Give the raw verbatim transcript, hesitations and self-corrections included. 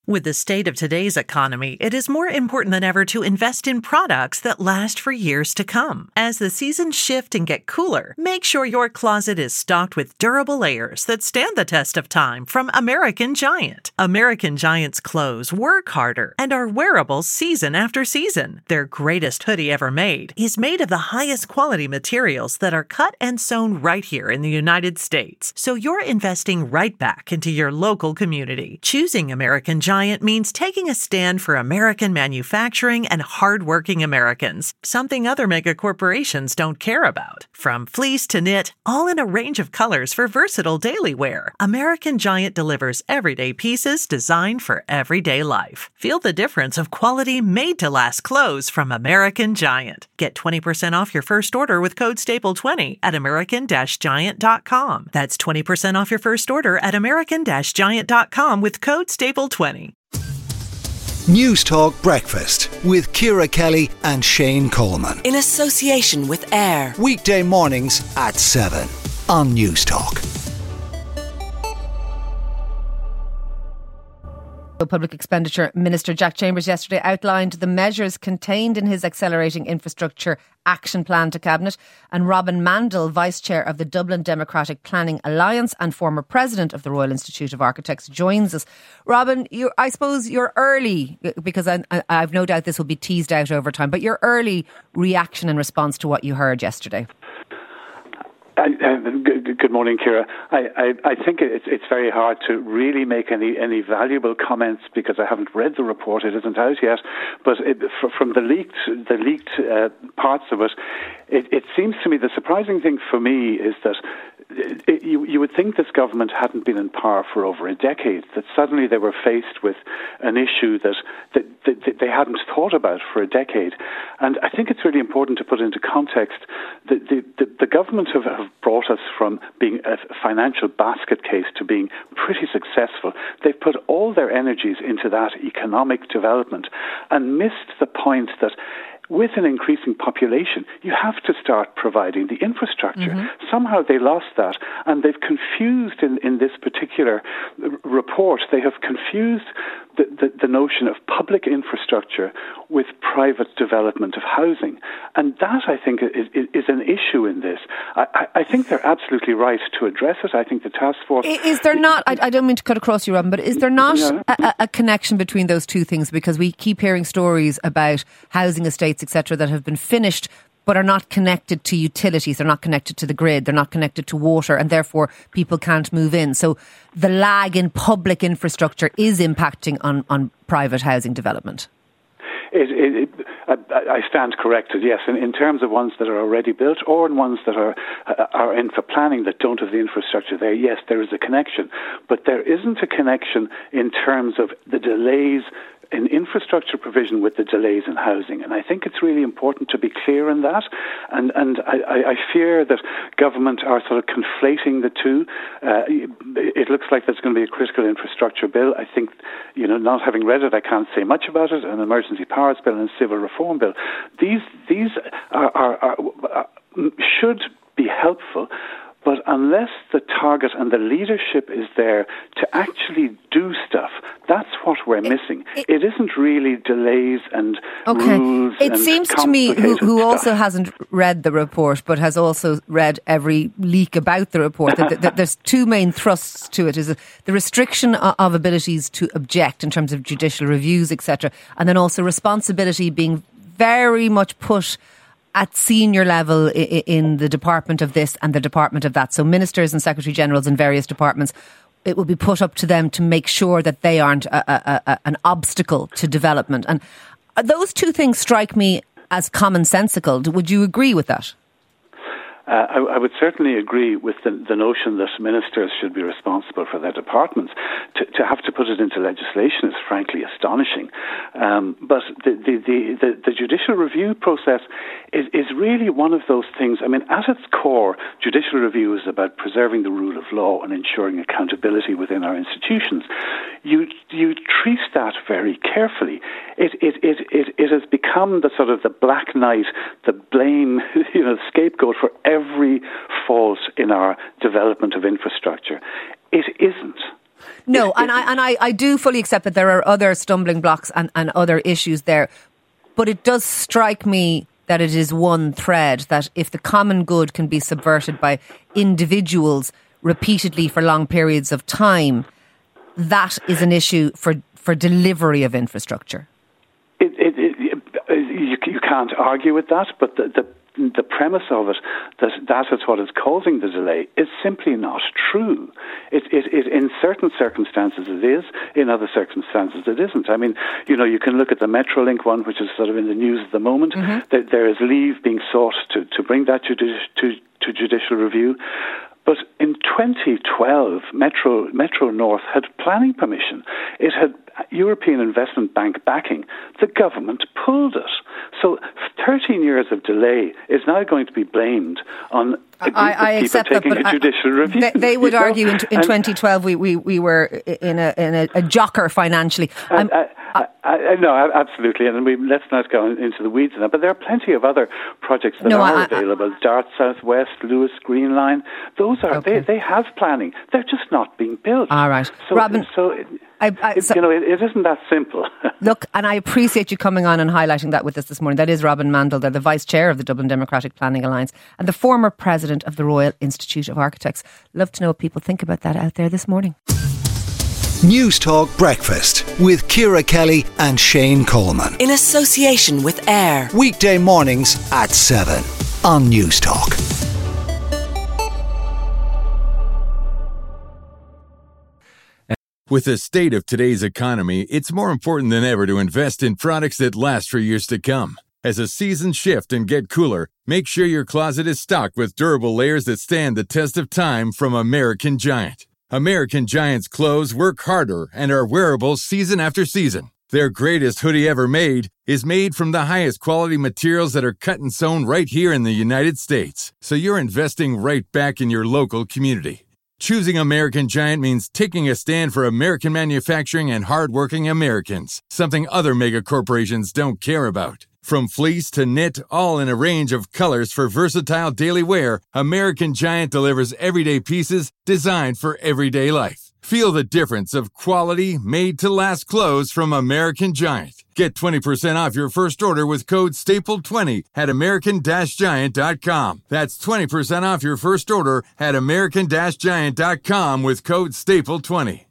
With the state of today's economy, it is more important than ever to invest in products that last for years to come. As the seasons shift and get cooler, make sure your closet is stocked with durable layers that stand the test of time from American Giant. American Giant's clothes work harder and are wearable season after season. Their greatest hoodie ever made is made of the highest quality materials that are cut and sewn right here in the United States. So you're investing right back into your local community. Choosing American Giant means taking a stand for American manufacturing and hardworking Americans, something other mega corporations don't care about. From fleece to knit, all in a range of colors for versatile daily wear, American Giant delivers everyday pieces designed for everyday life. Feel the difference of quality made-to-last clothes from American Giant. Get twenty percent off your first order with code staple twenty at american giant dot com. That's twenty percent off your first order at american giant dot com with code staple twenty. News Talk Breakfast with Ciara Kelly and Shane Coleman. In association with AIR. Weekday mornings at seven on News Talk. Public Expenditure Minister Jack Chambers yesterday outlined the measures contained in his Accelerating Infrastructure Action Plan to Cabinet, and Robin Mandel, Vice Chair of the Dublin Democratic Planning Alliance and former President of the Royal Institute of Architects, joins us. Robin, you, I suppose you're early, because I, I, I've no doubt this will be teased out over time, but your early reaction in response to what you heard yesterday. I, uh, good, good morning, Ciara. I, I, I think it's, it's very hard to really make any, any valuable comments because I haven't read the report. It isn't out yet. But it, from the leaked, the leaked uh, parts of it, it, it seems to me the surprising thing for me is that it, it, you, you would think this government hadn't been in power for over a decade, that suddenly they were faced with an issue that, that, that, that they hadn't thought about for a decade. And I think it's really important to put into context that the, the, the government have, have brought us from being a financial basket case to being pretty successful. They've put all their energies into that economic development and missed the point that with an increasing population, you have to start providing the infrastructure. Mm-hmm. Somehow they lost that, and they've confused in, in this particular r- report, they have confused the, the, the notion of public infrastructure with private development of housing. And that, I think, is, is an issue in this. I, I think they're absolutely right to address it. I think the task force... Is there not, I, I don't mean to cut across you, Robin, but is there not yeah. a, a connection between those two things? Because we keep hearing stories about housing estates, et cetera, that have been finished but are not connected to utilities, they're not connected to the grid, they're not connected to water, and therefore people can't move in. So the lag in public infrastructure is impacting on, on private housing development. It, it, it, I, I stand corrected, yes, in, in terms of ones that are already built or in ones that are uh, are in for planning that don't have the infrastructure there. Yes, there is a connection, but there isn't a connection in terms of the delays in infrastructure provision with the delays in housing. And I think it's really important to be clear in that. And and I, I fear that government are sort of conflating the two. Uh, it looks like there's going to be a critical infrastructure bill. I think, you know, not having read it, I can't say much about it. An emergency powers bill and a civil reform bill. These, these are, are, are, are should be helpful. But unless the target and the leadership is there to actually do stuff, that's what we're missing. It, it, it isn't really delays and okay. rules. It and seems to me, who, who stuff. also hasn't read the report, but has also read every leak about the report, that, that there's two main thrusts to it: is the restriction of abilities to object in terms of judicial reviews, et cetera, and then also responsibility being very much put at senior level in the department of this and the department of that. So ministers and secretary generals in various departments, it will be put up to them to make sure that they aren't a, a, a, an obstacle to development. And those two things strike me as commonsensical. Would you agree with that? Uh, I, I would certainly agree with the, the notion that ministers should be responsible for their departments. To, to have to put it into legislation is frankly astonishing. Um, but the, the, the, the, the judicial review process is, is really one of those things. I mean, at its core, judicial review is about preserving the rule of law and ensuring accountability within our institutions. You you treat that very carefully. It it it it, it has become the sort of the black knight, the blame, you know, scapegoat for every fault in our development of infrastructure. It isn't. No, and I and I, I do fully accept that there are other stumbling blocks and, and other issues there. But it does strike me that it is one thread, that if the common good can be subverted by individuals repeatedly for long periods of time, that is an issue for, for delivery of infrastructure. It, it, it, you, you can't argue with that, but the, the the premise of it, that that is what is causing the delay, is simply not true. It, it, it, in certain circumstances it is, in other circumstances it isn't. I mean, you know, you can look at the Metrolink one, which is sort of in the news at the moment. Mm-hmm. There, there is leave being sought to, to bring that to, to, to judicial review. But in twenty twelve, Metro Metro North had planning permission. It had European Investment Bank backing. The government pulled it. So thirteen years of delay is now going to be blamed on a group I, I of people taking that, a judicial I, review. They, they would you argue know? in, in twenty twelve we, we, we were in a in a, a jocker financially. And, I, I, I, no, absolutely, and we, let's not go into the weeds of that. But there are plenty of other projects that no, are I, available. Dart Southwest, Lewis Green Line. Those are okay. they, they have planning. They're just not being built. All right, so, Robin. So it, I, I, it, so, you know, it, it isn't that simple. Look, and I appreciate you coming on and highlighting that with us this morning. That is Robin Mandel, they're the Vice Chair of the Dublin Democratic Planning Alliance and the former President of the Royal Institute of Architects. Love to know what people think about that out there this morning. News Talk Breakfast with Ciara Kelly and Shane Coleman. In association with AIR. Weekday mornings at seven on News Talk. With the state of today's economy, it's more important than ever to invest in products that last for years to come. As the seasons shift and get cooler, make sure your closet is stocked with durable layers that stand the test of time from American Giant. American Giant's clothes work harder and are wearable season after season. Their greatest hoodie ever made is made from the highest quality materials that are cut and sewn right here in the United States. So you're investing right back in your local community. Choosing American Giant means taking a stand for American manufacturing and hardworking Americans, something other mega corporations don't care about. From fleece to knit, all in a range of colors for versatile daily wear, American Giant delivers everyday pieces designed for everyday life. Feel the difference of quality, made-to-last clothes from American Giant. Get twenty percent off your first order with code staple twenty at american giant dot com. That's twenty percent off your first order at american giant dot com with code staple twenty.